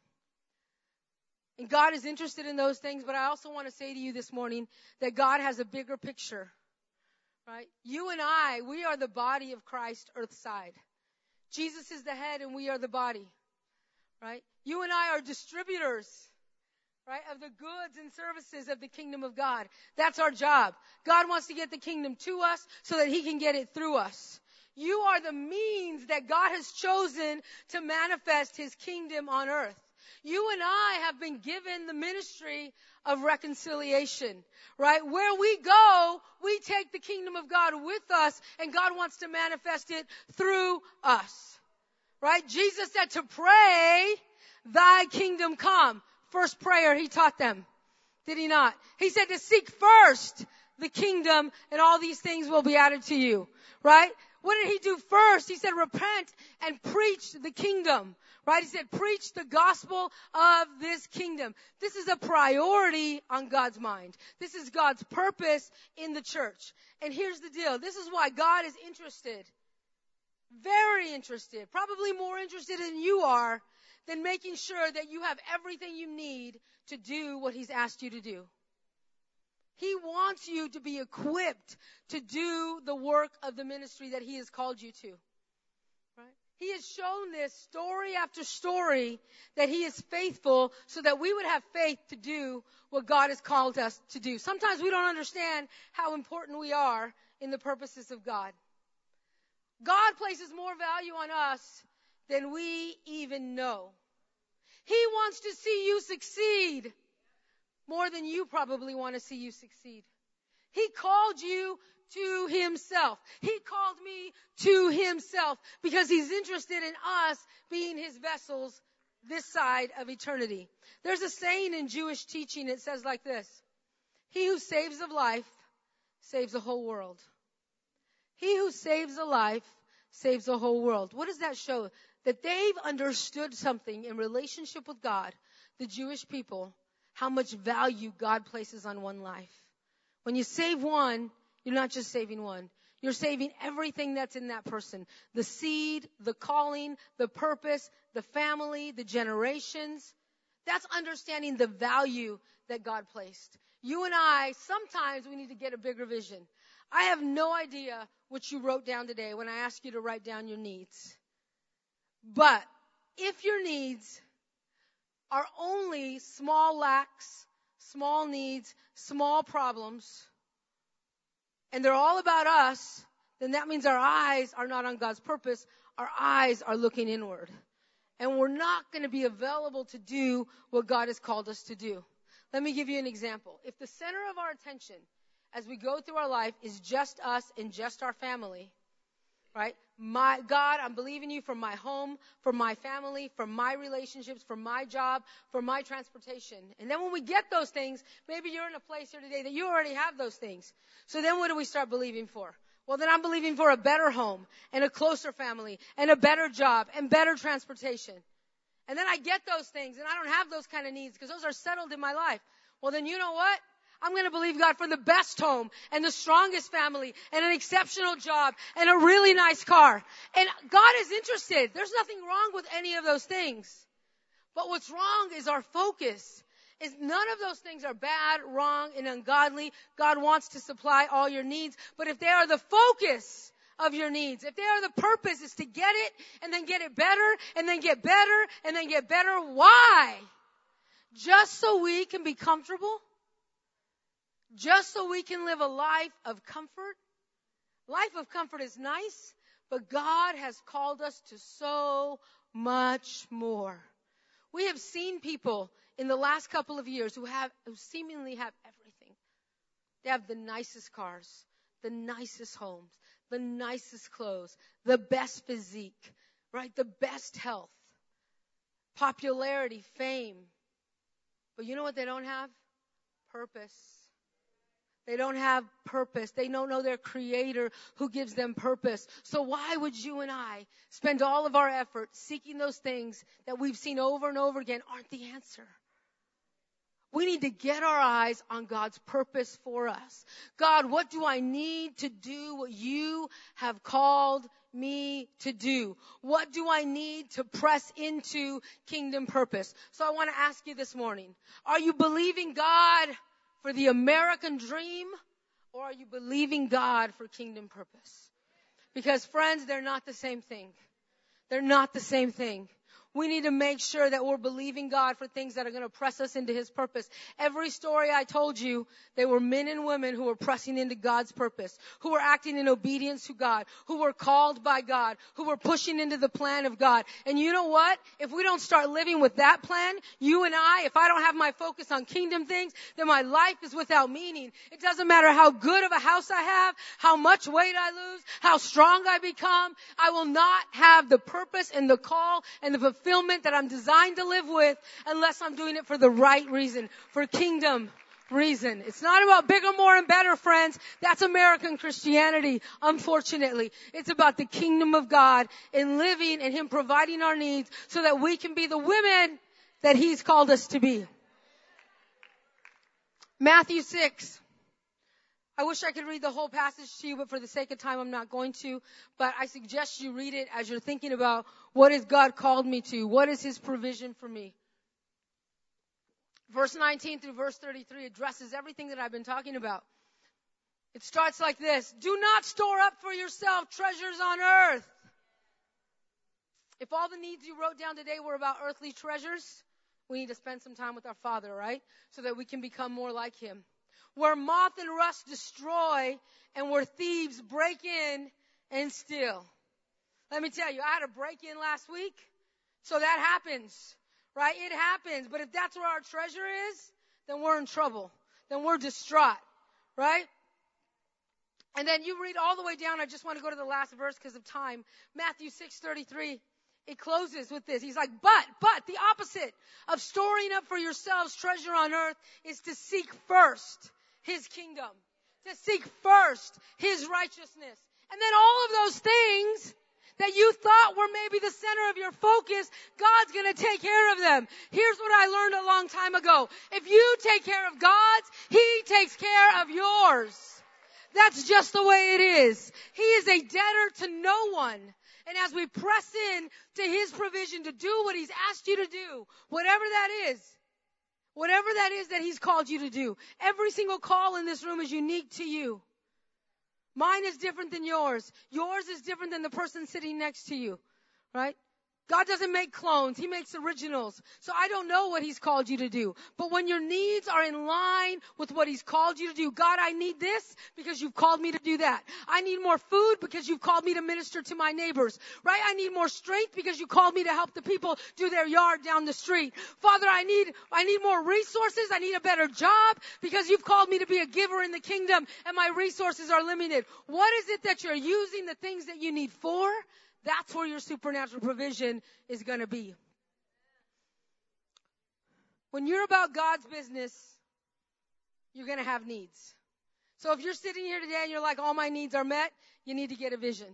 And God is interested in those things, but I also want to say to you this morning that God has a bigger picture, right? You and I, we are the body of Christ, earth side. Jesus is the head and we are the body, right? You and I are distributors, right, of the goods and services of the kingdom of God. That's our job. God wants to get the kingdom to us so that he can get it through us. You are the means that God has chosen to manifest his kingdom on earth. You and I have been given the ministry of reconciliation, right? Where we go, we take the kingdom of God with us, and God wants to manifest it through us, right? Jesus said to pray, thy kingdom come. First prayer he taught them. Did he not? He said to seek first the kingdom, and all these things will be added to you, right? What did he do first? He said repent and preach the kingdom, right? He said preach the gospel of this kingdom. This is a priority on God's mind. This is God's purpose in the church. And here's the deal. This is why God is interested, very interested, probably more interested than you are, than making sure that you have everything you need to do what he's asked you to do. He wants you to be equipped to do the work of the ministry that he has called you to. Right? He has shown this story after story that he is faithful so that we would have faith to do what God has called us to do. Sometimes we don't understand how important we are in the purposes of God. God places more value on us than we even know. He wants to see you succeed more than you probably want to see you succeed. He called you to himself. He called me to himself because he's interested in us being his vessels this side of eternity. There's a saying in Jewish teaching. It says like this: he who saves a life saves a whole world. He who saves a life saves a whole world. What does that show? That they've understood something in relationship with God, the Jewish people, how much value God places on one life. When you save one, you're not just saving one. You're saving everything that's in that person. The seed, the calling, the purpose, the family, the generations. That's understanding the value that God placed. You and I, sometimes we need to get a bigger vision. I have no idea what you wrote down today when I asked you to write down your needs. But if your needs are only small lacks, small needs, small problems, and they're all about us, then that means our eyes are not on God's purpose. Our eyes are looking inward. And we're not going to be available to do what God has called us to do. Let me give you an example. If the center of our attention as we go through our life is just us and just our family, right? My God, I'm believing you for my home, for my family, for my relationships, for my job, for my transportation. And then when we get those things, maybe you're in a place here today that you already have those things. So then what do we start believing for? Well, then I'm believing for a better home and a closer family and a better job and better transportation. And then I get those things and I don't have those kind of needs because those are settled in my life. Well, then you know what? I'm going to believe God for the best home and the strongest family and an exceptional job and a really nice car. And God is interested. There's nothing wrong with any of those things. But what's wrong is our focus. Is none of those things are bad, wrong, and ungodly. God wants to supply all your needs. But if they are the focus of your needs, if they are the purpose is to get it and then get it better and then get better and then get better, why? Just so we can be comfortable? Just so we can live a life of comfort? Life of comfort is nice, but God has called us to so much more. We have seen people in the last couple of years who have, who seemingly have everything. They have the nicest cars, the nicest homes, the nicest clothes, the best physique, right? The best health, popularity, fame. But you know what they don't have? Purpose. They don't have purpose. They don't know their Creator who gives them purpose. So why would you and I spend all of our effort seeking those things that we've seen over and over again aren't the answer? We need to get our eyes on God's purpose for us. God, what do I need to do what you have called me to do? What do I need to press into kingdom purpose? So I want to ask you this morning, are you believing God for the American dream, or are you believing God for kingdom purpose? Because friends, they're not the same thing. They're not the same thing. We need to make sure that we're believing God for things that are going to press us into His purpose. Every story I told you, they were men and women who were pressing into God's purpose, who were acting in obedience to God, who were called by God, who were pushing into the plan of God. And you know what? If we don't start living with that plan, you and I, if I don't have my focus on kingdom things, then my life is without meaning. It doesn't matter how good of a house I have, how much weight I lose, how strong I become. I will not have the purpose and the call and the fulfillment that I'm designed to live with unless I'm doing it for the right reason, for kingdom reason. It's not about bigger, more, and better, friends. That's American Christianity, unfortunately. It's about the kingdom of God and living and Him providing our needs so that we can be the women that He's called us to be. Matthew six. I wish I could read the whole passage to you, but for the sake of time, I'm not going to. But I suggest you read it as you're thinking about what has God called me to? What is His provision for me? Verse nineteen through verse thirty-three addresses everything that I've been talking about. It starts like this. Do not store up for yourself treasures on earth. If all the needs you wrote down today were about earthly treasures, we need to spend some time with our Father, right? So that we can become more like Him. Where moth and rust destroy and where thieves break in and steal. Let me tell you, I had a break in last week. So that happens, right? It happens. But if that's where our treasure is, then we're in trouble. Then we're distraught, right? And then you read all the way down. I just want to go to the last verse because of time. Matthew six thirty-three. It closes with this. He's like, but, but, the opposite of storing up for yourselves treasure on earth is to seek first His kingdom. To seek first His righteousness. And then all of those things that you thought were maybe the center of your focus, God's going to take care of them. Here's what I learned a long time ago. If you take care of God's, He takes care of yours. That's just the way it is. He is a debtor to no one. And as we press in to His provision to do what He's asked you to do, whatever that is, whatever that is that He's called you to do, every single call in this room is unique to you. Mine is different than yours. Yours is different than the person sitting next to you, right? God doesn't make clones. He makes originals. So I don't know what He's called you to do. But when your needs are in line with what He's called you to do, God, I need this because You've called me to do that. I need more food because You've called me to minister to my neighbors, right? I need more strength because You called me to help the people do their yard down the street. Father, I need, I need more resources. I need a better job because You've called me to be a giver in the kingdom and my resources are limited. What is it that you're using the things that you need for? That's where your supernatural provision is going to be. When you're about God's business, you're going to have needs. So if you're sitting here today and you're like, all my needs are met, you need to get a vision.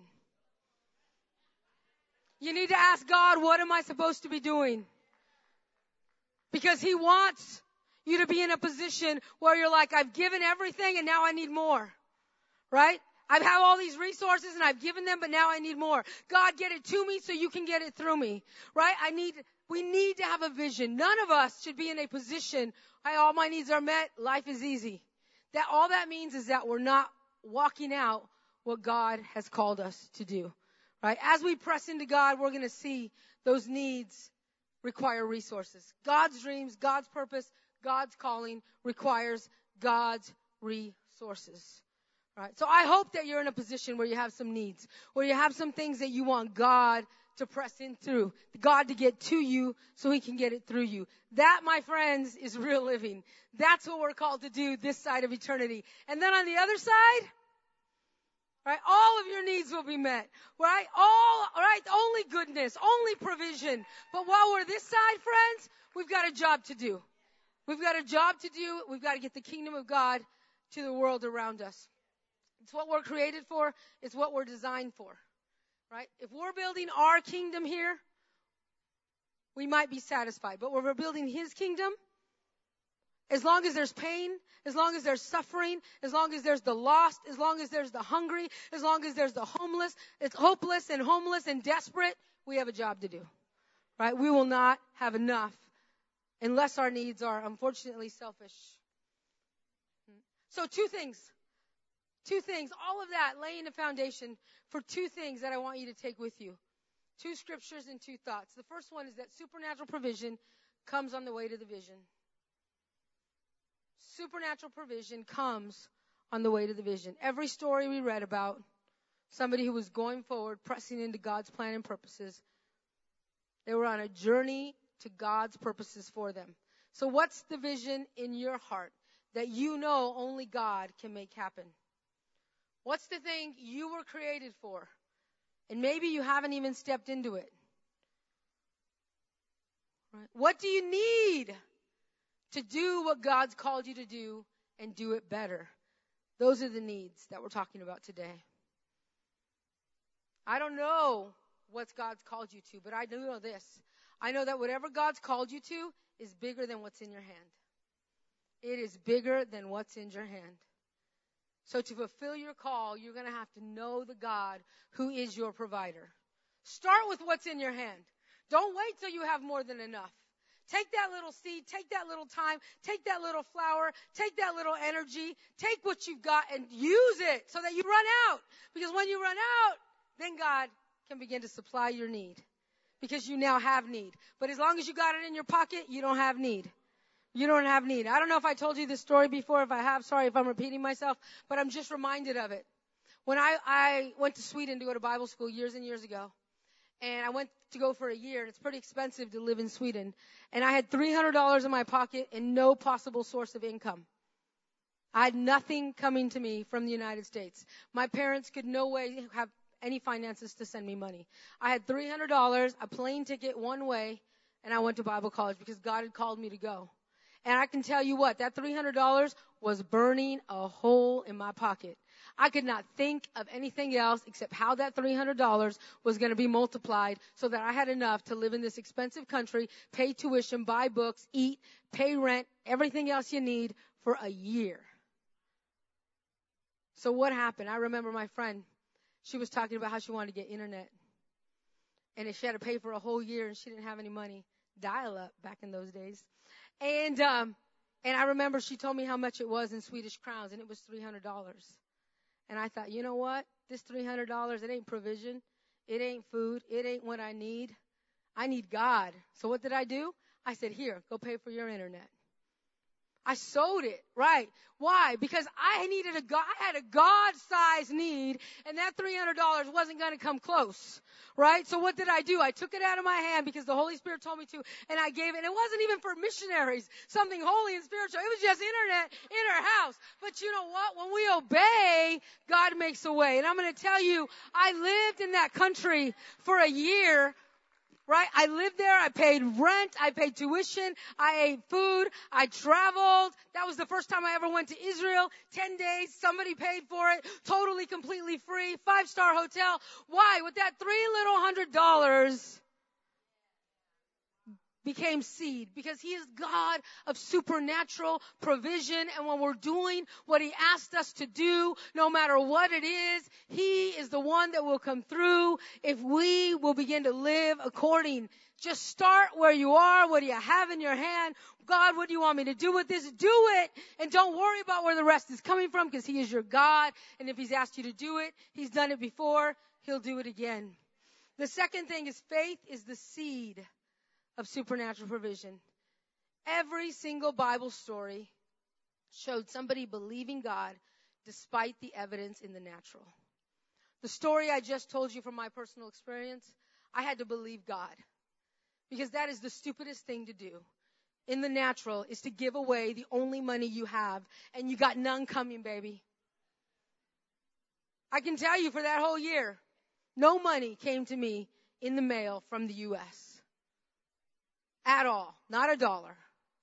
You need to ask God, what am I supposed to be doing? Because He wants you to be in a position where you're like, I've given everything and now I need more. Right? I have all these resources and I've given them, but now I need more. God, get it to me so You can get it through me. Right? I need, we need to have a vision. None of us should be in a position, I, all my needs are met, life is easy. That, all that means is that we're not walking out what God has called us to do. Right? As we press into God, we're going to see those needs require resources. God's dreams, God's purpose, God's calling requires God's resources. Right. So I hope that you're in a position where you have some needs, where you have some things that you want God to press in through, God to get to you so He can get it through you. That, my friends, is real living. That's what we're called to do this side of eternity. And then on the other side, right, all of your needs will be met. Right? All, right, only goodness, only provision. But while we're this side, friends, we've got a job to do. We've got a job to do. We've got to get the kingdom of God to the world around us. It's what we're created for. It's what we're designed for, right? If we're building our kingdom here, we might be satisfied. But when we're building His kingdom, as long as there's pain, as long as there's suffering, as long as there's the lost, as long as there's the hungry, as long as there's the homeless, it's hopeless and homeless and desperate, we have a job to do, right? We will not have enough unless our needs are, unfortunately, selfish. So two things. Two things, all of that laying the foundation for two things that I want you to take with you. Two scriptures and two thoughts. The first one is that supernatural provision comes on the way to the vision. Supernatural provision comes on the way to the vision. Every story we read about, somebody who was going forward, pressing into God's plan and purposes, they were on a journey to God's purposes for them. So what's the vision in your heart that you know only God can make happen? What's the thing you were created for? And maybe you haven't even stepped into it. Right? What do you need to do what God's called you to do and do it better? Those are the needs that we're talking about today. I don't know what God's called you to, but I do know this. I know that whatever God's called you to is bigger than what's in your hand. It is bigger than what's in your hand. So to fulfill your call, you're going to have to know the God who is your provider. Start with what's in your hand. Don't wait till you have more than enough. Take that little seed, take that little time, take that little flour, take that little energy, take what you've got and use it so that you run out. Because when you run out, then God can begin to supply your need. Because you now have need. But as long as you got it in your pocket, you don't have need. You don't have need. I don't know if I told you this story before. If I have, sorry if I'm repeating myself, but I'm just reminded of it. When I, I went to Sweden to go to Bible school years and years ago, and I went to go for a year, and it's pretty expensive to live in Sweden, and I had three hundred dollars in my pocket and no possible source of income. I had nothing coming to me from the United States. My parents could no way have any finances to send me money. I had three hundred dollars, a plane ticket one way, and I went to Bible college because God had called me to go. And I can tell you what, that three hundred dollars was burning a hole in my pocket. I could not think of anything else except how that three hundred dollars was going to be multiplied so that I had enough to live in this expensive country, pay tuition, buy books, eat, pay rent, everything else you need for a year. So what happened? I remember my friend, she was talking about how she wanted to get internet. And if she had to pay for a whole year and she didn't have any money, dial up back in those days. And, um, and I remember she told me how much it was in Swedish crowns, and it was three hundred dollars. And I thought, you know what? This three hundred dollars, it ain't provision. It ain't food. It ain't what I need. I need God. So what did I do? I said, here, go pay for your internet. I sowed it, right? Why? Because I needed a God, I had a God-sized need, and that three hundred dollars wasn't going to come close, right? So what did I do? I took it out of my hand because the Holy Spirit told me to, and I gave it. And it wasn't even for missionaries, something holy and spiritual. It was just internet in our house. But you know what? When we obey, God makes a way. And I'm going to tell you, I lived in that country for a year. Right? I lived there. I paid rent. I paid tuition. I ate food. I traveled. That was the first time I ever went to Israel. Ten days. Somebody paid for it. Totally, completely free. Five-star hotel. Why? With that three little hundred dollars became seed, because he is God of supernatural provision. And when we're doing what he asked us to do, no matter what it is, he is the one that will come through if we will begin to live according. Just start where you are. What do you have in your hand? God, what do you want me to do with this? Do it. And don't worry about where the rest is coming from, because he is your God. And if he's asked you to do it, he's done it before. He'll do it again. The second thing is faith is the seed of supernatural provision. Every single Bible story showed somebody believing God despite the evidence in the natural. The story I just told you from my personal experience, I had to believe God, because that is the stupidest thing to do in the natural, is to give away the only money you have, and you got none coming, baby. I can tell you for that whole year, no money came to me in the mail from the U S At all. Not a dollar.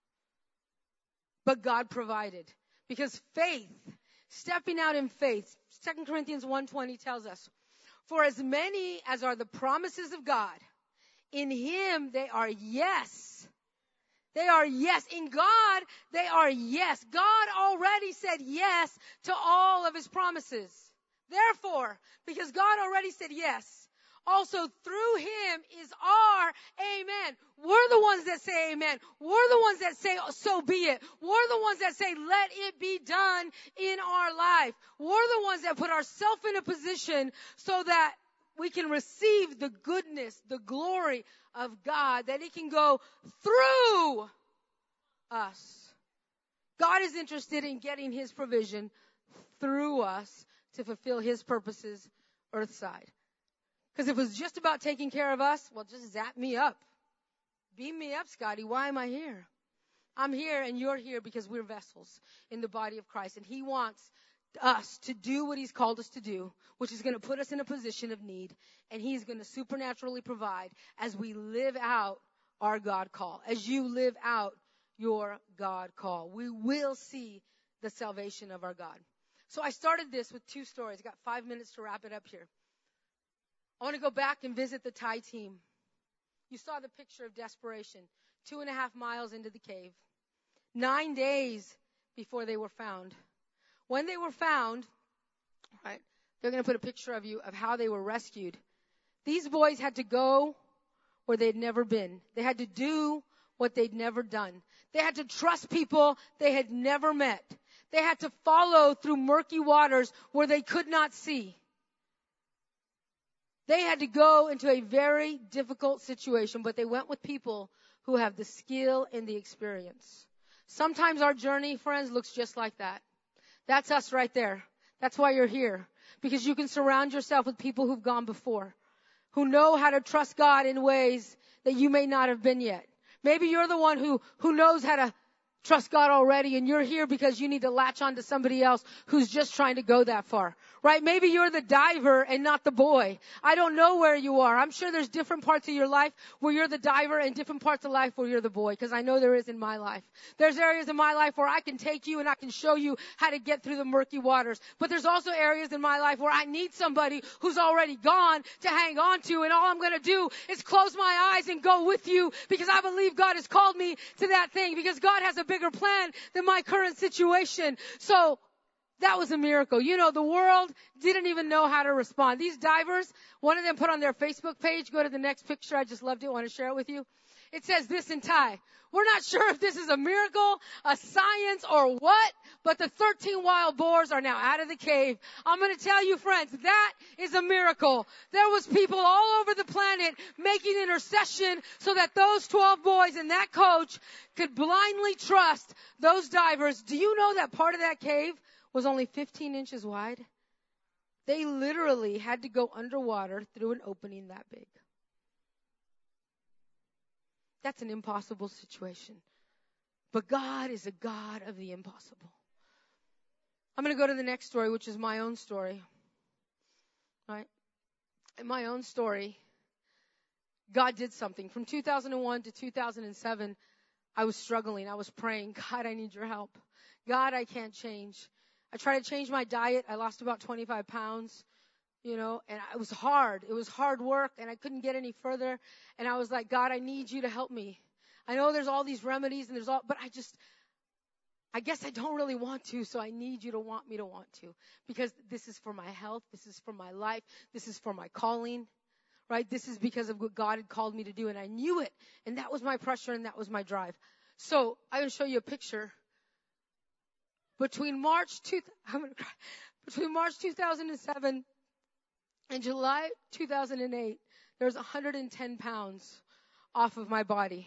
But God provided. Because faith, stepping out in faith, Second Corinthians one twenty tells us, for as many as are the promises of God, in him they are yes. They are yes. In God, they are yes. God already said yes to all of his promises. Therefore, because God already said yes, also through him is our amen. We're the ones that say amen. We're the ones that say so be it. We're the ones that say let it be done in our life. We're the ones that put ourselves in a position so that we can receive the goodness, the glory of God, that it can go through us. God is interested in getting his provision through us to fulfill his purposes earthside. Because if it was just about taking care of us, well, just zap me up. Beam me up, Scotty. Why am I here? I'm here and you're here because we're vessels in the body of Christ. And he wants us to do what he's called us to do, which is going to put us in a position of need. And he's going to supernaturally provide as we live out our God call. As you live out your God call, we will see the salvation of our God. So I started this with two stories. I got five minutes to wrap it up here. I want to go back and visit the Thai team. You saw the picture of desperation. Two and a half miles into the cave. Nine days before they were found. When they were found, right, they're going to put a picture of you of how they were rescued. These boys had to go where they'd never been. They had to do what they'd never done. They had to trust people they had never met. They had to follow through murky waters where they could not see. They had to go into a very difficult situation, but they went with people who have the skill and the experience. Sometimes our journey, friends, looks just like that. That's us right there. That's why you're here. Because you can surround yourself with people who've gone before, who know how to trust God in ways that you may not have been yet. Maybe you're the one who, who knows how to trust God already, and you're here because you need to latch on to somebody else who's just trying to go that far. Right? Maybe you're the diver and not the boy. I don't know where you are. I'm sure there's different parts of your life where you're the diver and different parts of life where you're the boy, because I know there is in my life. There's areas in my life where I can take you and I can show you how to get through the murky waters. But there's also areas in my life where I need somebody who's already gone to hang on to, and all I'm going to do is close my eyes and go with you, because I believe God has called me to that thing, because God has a bigger plan than my current situation. So that was a miracle. You know, the world didn't even know how to respond. These divers, one of them put on their Facebook page, go to the next picture, I just loved it, I want to share it with you. It says this in Thai: we're not sure if this is a miracle, a science, or what, but the thirteen wild boars are now out of the cave. I'm going to tell you, friends, that is a miracle. There was people all over the planet making intercession so that those twelve boys and that coach could blindly trust those divers. Do you know that part of that cave was only fifteen inches wide? They literally had to go underwater through an opening that big. That's an impossible situation. But God is a God of the impossible. I'm going to go to the next story, which is my own story. Right? In my own story, God did something. From two thousand one to two thousand seven, I was struggling. I was praying, God, I need your help. God, I can't change. I tried to change my diet. I lost about twenty-five pounds, you know, and it was hard. It was hard work, and I couldn't get any further. And I was like, God, I need you to help me. I know there's all these remedies, and there's all, but I just, I guess I don't really want to, so I need you to want me to want to. Because this is for my health. This is for my life. This is for my calling, right? This is because of what God had called me to do, and I knew it. And that was my pressure, and that was my drive. So I'm going to show you a picture. Between March two, I'm gonna cry. Between March two thousand seven and July two thousand eight, there was one hundred ten pounds off of my body.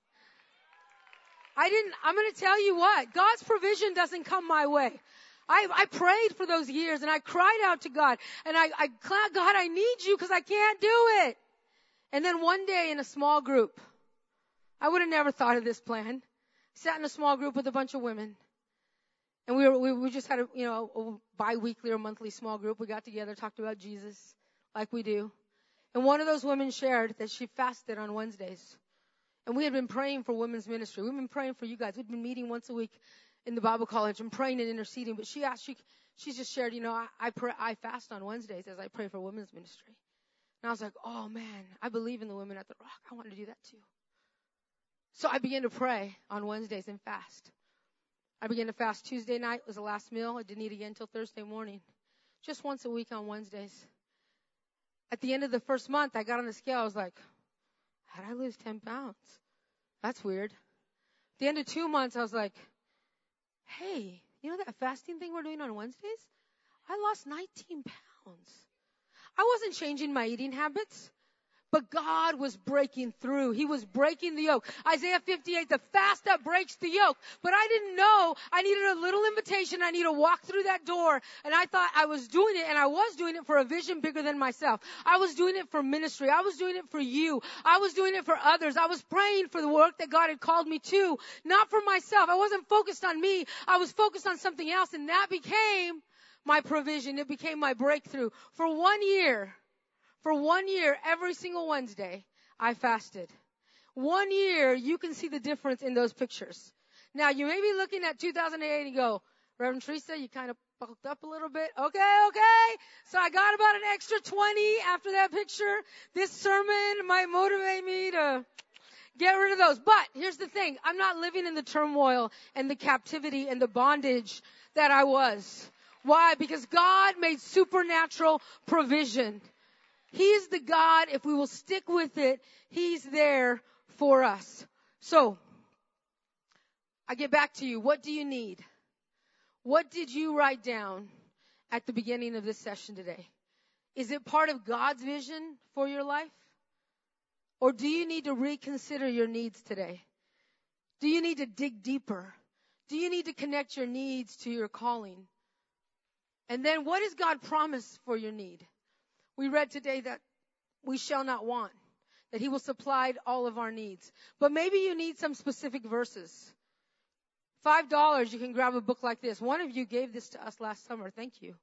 I didn't, I'm going to tell you what, God's provision doesn't come my way. I, I prayed for those years, and I cried out to God, and I, I, God, I need you because I can't do it. And then one day in a small group, I would have never thought of this plan. Sat in a small group with a bunch of women. And we were, we, we just had a, you know, a bi-weekly or monthly small group. We got together, talked about Jesus like we do. And one of those women shared that she fasted on Wednesdays. And we had been praying for women's ministry. We've been praying for you guys. We've been meeting once a week in the Bible college and praying and interceding. But she asked, she, she just shared, you know, I, I pray, I fast on Wednesdays as I pray for women's ministry. And I was like, oh man, I believe in the women at the Rock. I want to do that too. So I began to pray on Wednesdays and fast. I began to fast Tuesday night, was the last meal. I didn't eat again until Thursday morning. Just once a week on Wednesdays. At the end of the first month, I got on the scale. I was like, how did I lose ten pounds? That's weird. At the end of two months, I was like, hey, you know that fasting thing we're doing on Wednesdays? I lost nineteen pounds. I wasn't changing my eating habits. But God was breaking through. He was breaking the yoke. Isaiah fifty-eight, the fast that breaks the yoke. But I didn't know I needed a little invitation. I need to walk through that door. And I thought I was doing it, and I was doing it for a vision bigger than myself. I was doing it for ministry. I was doing it for you. I was doing it for others. I was praying for the work that God had called me to, not for myself. I wasn't focused on me. I was focused on something else, and that became my provision. It became my breakthrough. For one year, For one year, every single Wednesday, I fasted. One year, you can see the difference in those pictures. Now, you may be looking at two thousand eight and go, Reverend Teresa, you kind of bulked up a little bit. Okay, okay. So I got about an extra twenty after that picture. This sermon might motivate me to get rid of those. But here's the thing. I'm not living in the turmoil and the captivity and the bondage that I was. Why? Because God made supernatural provision. He's the God, if we will stick with it, He's there for us. So, I get back to you. What do you need? What did you write down at the beginning of this session today? Is it part of God's vision for your life? Or do you need to reconsider your needs today? Do you need to dig deeper? Do you need to connect your needs to your calling? And then what does God promise for your need? We read today that we shall not want, that He will supply all of our needs. But maybe you need some specific verses. Five dollars, you can grab a book like this. One of you gave this to us last summer. Thank you.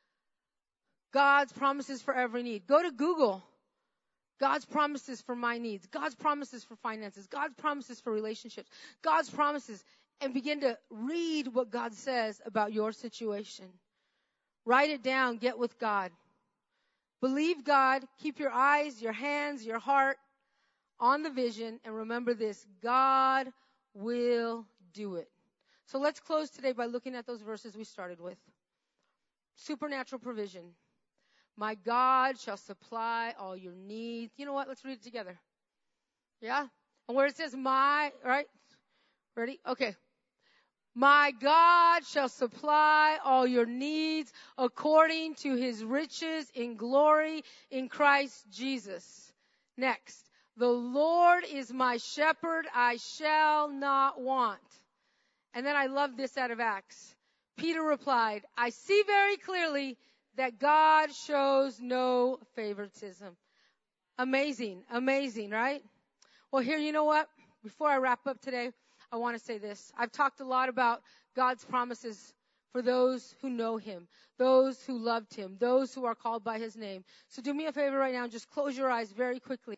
God's promises for every need. Go to Google. God's promises for my needs. God's promises for finances. God's promises for relationships. God's promises. And begin to read what God says about your situation. Write it down. Get with God. Believe God. Keep your eyes, your hands, your heart on the vision. And remember this, God will do it. So let's close today by looking at those verses we started with. Supernatural provision. My God shall supply all your needs. You know what? Let's read it together. Yeah? And where it says my, right? Ready? Okay. My God shall supply all your needs according to His riches in glory in Christ Jesus. Next. The Lord is my shepherd, I shall not want. And then I love this out of Acts. Peter replied, I see very clearly that God shows no favoritism. Amazing, amazing, right? Well, here, you know what? Before I wrap up today, I want to say this. I've talked a lot about God's promises for those who know Him, those who loved Him, those who are called by His name. So do me a favor right now and just close your eyes very quickly.